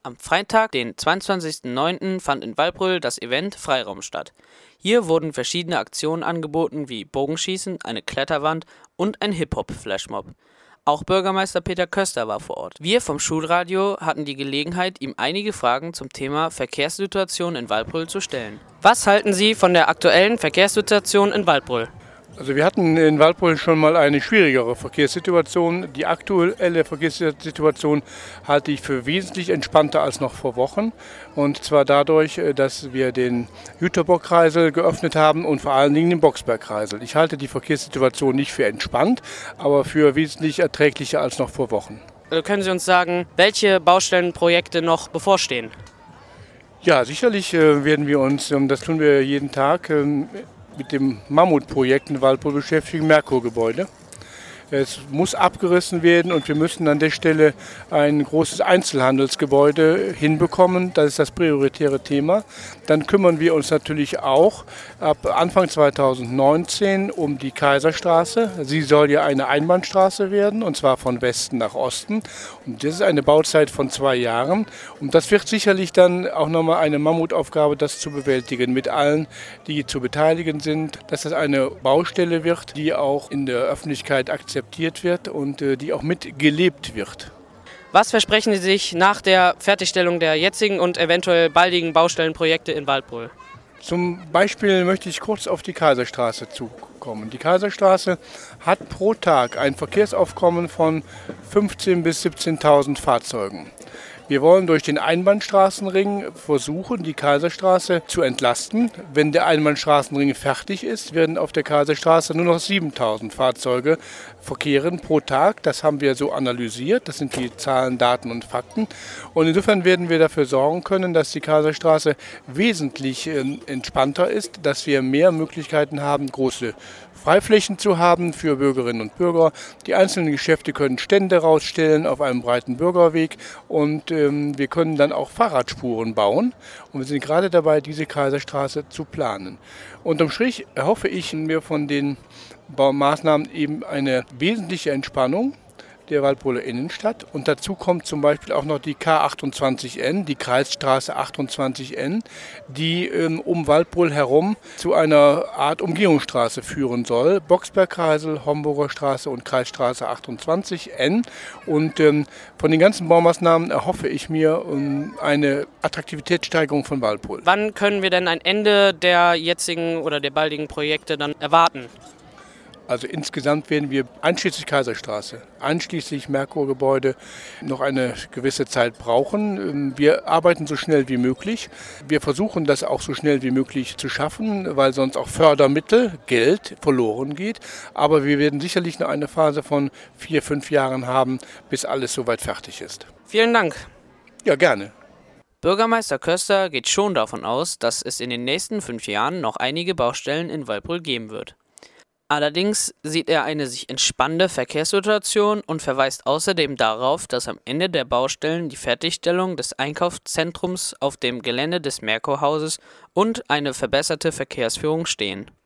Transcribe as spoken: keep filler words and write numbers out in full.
Am Freitag, den zweiundzwanzigsten neunten fand in Waldbröl das Event Freiraum statt. Hier wurden verschiedene Aktionen angeboten wie Bogenschießen, eine Kletterwand und ein Hip-Hop-Flashmob. Auch Bürgermeister Peter Köster war vor Ort. Wir vom Schulradio hatten die Gelegenheit, ihm einige Fragen zum Thema Verkehrssituation in Waldbröl zu stellen. Was halten Sie von der aktuellen Verkehrssituation in Waldbröl? Also wir hatten in Waldbröl schon mal eine schwierigere Verkehrssituation. Die aktuelle Verkehrssituation halte ich für wesentlich entspannter als noch vor Wochen. Und zwar dadurch, dass wir den Jüterbock-Kreisel geöffnet haben und vor allen Dingen den Boxberg-Kreisel. Ich halte die Verkehrssituation nicht für entspannt, aber für wesentlich erträglicher als noch vor Wochen. Also können Sie uns sagen, welche Baustellenprojekte noch bevorstehen? Ja, sicherlich werden wir uns, das tun wir jeden Tag, mit dem Mammutprojekt in Waldbröl beschäftigen, Merkur-Gebäude. Es muss abgerissen werden und wir müssen an der Stelle ein großes Einzelhandelsgebäude hinbekommen. Das ist das prioritäre Thema. Dann kümmern wir uns natürlich auch ab Anfang zweitausendneunzehn um die Kaiserstraße. Sie soll ja eine Einbahnstraße werden, und zwar von Westen nach Osten. Und das ist eine Bauzeit von zwei Jahren. Und das wird sicherlich dann auch nochmal eine Mammutaufgabe, das zu bewältigen mit allen, die zu beteiligen sind. Dass das eine Baustelle wird, die auch in der Öffentlichkeit akzeptiert wird und äh, die auch mitgelebt wird. Was versprechen Sie sich nach der Fertigstellung der jetzigen und eventuell baldigen Baustellenprojekte in Waldbröl? Zum Beispiel möchte ich kurz auf die Kaiserstraße zukommen. Die Kaiserstraße hat pro Tag ein Verkehrsaufkommen von fünfzehntausend bis siebzehntausend Fahrzeugen. Wir wollen durch den Einbahnstraßenring versuchen, die Kaiserstraße zu entlasten. Wenn der Einbahnstraßenring fertig ist, werden auf der Kaiserstraße nur noch siebentausend Fahrzeuge verkehren pro Tag. Das haben wir so analysiert. Das sind die Zahlen, Daten und Fakten. Und insofern werden wir dafür sorgen können, dass die Kaiserstraße wesentlich entspannter ist, dass wir mehr Möglichkeiten haben, große Freiflächen zu haben für Bürgerinnen und Bürger. Die einzelnen Geschäfte können Stände rausstellen auf einem breiten Bürgerweg und ähm, wir können dann auch Fahrradspuren bauen. Und wir sind gerade dabei, diese Kaiserstraße zu planen. Unterm Strich erhoffe ich mir von den Baumaßnahmen eben eine wesentliche Entspannung der Waldbröler Innenstadt. Und dazu kommt zum Beispiel auch noch die K achtundzwanzig N, die Kreisstraße achtundzwanzig N, die ähm, um Waldbröl herum zu einer Art Umgehungsstraße führen soll. Boxbergkreisel, Homburger Straße und Kreisstraße achtundzwanzig N. Und ähm, von den ganzen Baumaßnahmen erhoffe ich mir ähm, eine Attraktivitätssteigerung von Waldbröl. Wann können wir denn ein Ende der jetzigen oder der baldigen Projekte dann erwarten? Also insgesamt werden wir einschließlich Kaiserstraße, einschließlich Merkur-Gebäude noch eine gewisse Zeit brauchen. Wir arbeiten so schnell wie möglich. Wir versuchen das auch so schnell wie möglich zu schaffen, weil sonst auch Fördermittel, Geld verloren geht. Aber wir werden sicherlich noch eine Phase von vier, fünf Jahren haben, bis alles soweit fertig ist. Vielen Dank. Ja, gerne. Bürgermeister Köster geht schon davon aus, dass es in den nächsten fünf Jahren noch einige Baustellen in Waldbröl geben wird. Allerdings sieht er eine sich entspannende Verkehrssituation und verweist außerdem darauf, dass am Ende der Baustellen die Fertigstellung des Einkaufszentrums auf dem Gelände des Merkur-Hauses und eine verbesserte Verkehrsführung stehen.